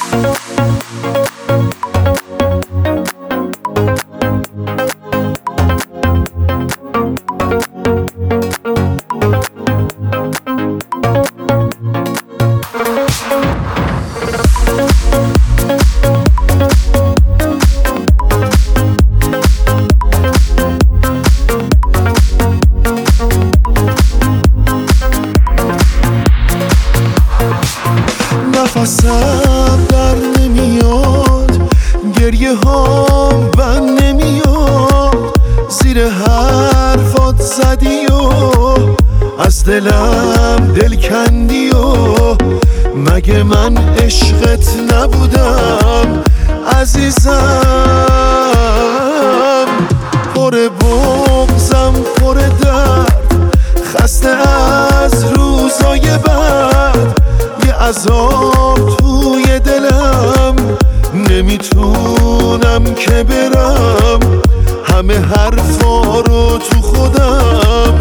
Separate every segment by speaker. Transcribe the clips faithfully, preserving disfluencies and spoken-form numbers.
Speaker 1: نفسم در نمیاد، گریه هام بند نمیاد، زیر حرفات زدی و از دلم دل کندی و مگه من عشقت نبودم عزیزم؟ پر بغضم پر درد، خسته از روزای بد، یه عذاب توی دلم، نمیتونم که برم، همه حرفا رو تو خودم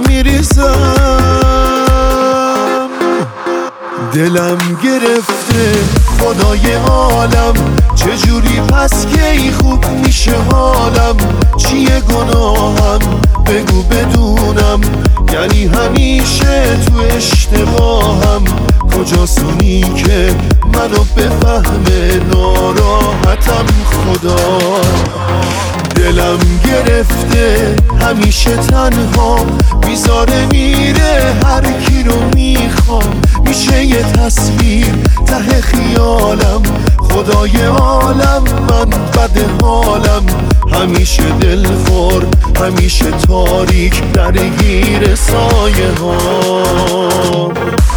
Speaker 1: میریزم. دلم گرفته خدای عالم، چجوری پس کی خوب میشه حالم؟ چیه گناهم بگو بدونم، یعنی همیشه تو اشتباهم، کجاست اونی که منو بفهمه ناراحتم خدا؟ دلم گرفته همیشه تنها، میذاره میره هر کی رو میخوام، میشه یه تصویر ته خیالم، خدای عالم من بد حالم، همیشه دلخور همیشه تاریک درگیر سایه ها.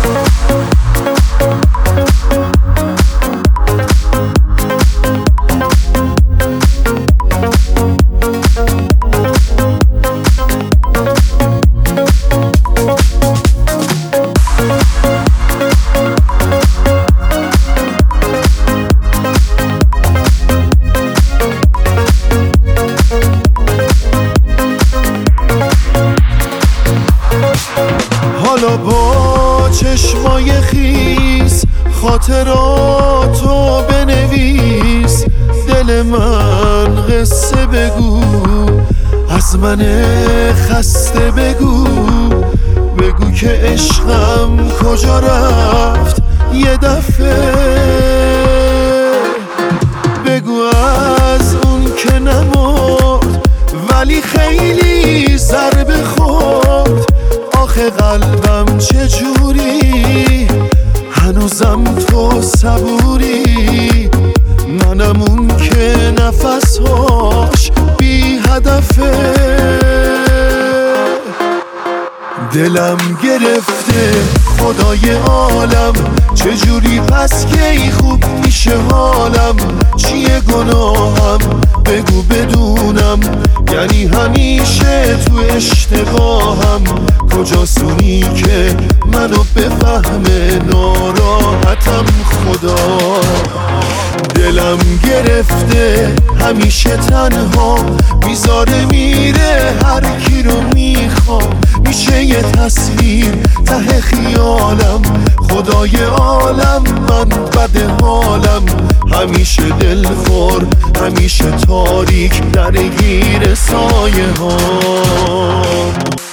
Speaker 1: حالا با چشمای خیس خاطراتو بنویس، دل من قصه بگو، از من خسته بگو، بگو که عشقم کجا رفت یه دفعه، بگو از اون که نمرد ولی خیلی ضربه خورد، آخه قلبم چجوری هنوزم تو صبوری، منم اون که نفسهاش بی هدفه. دلم گرفته خدای عالم، چجوری پس کی خوب میشه حالم؟ چیه گناهم بگو بدونم، یعنی همیشه تو اشتباهم، کجاست اونی که منو بفهمه ناراحتم خدا؟ دلم گرفته همیشه تنها، میذاره میره هر کی رو میخوام، میشه یه تصویر ته خیالم، خدای عالم من بد حالم، همیشه دلخور همیشه تاریک درگیر سایه ها.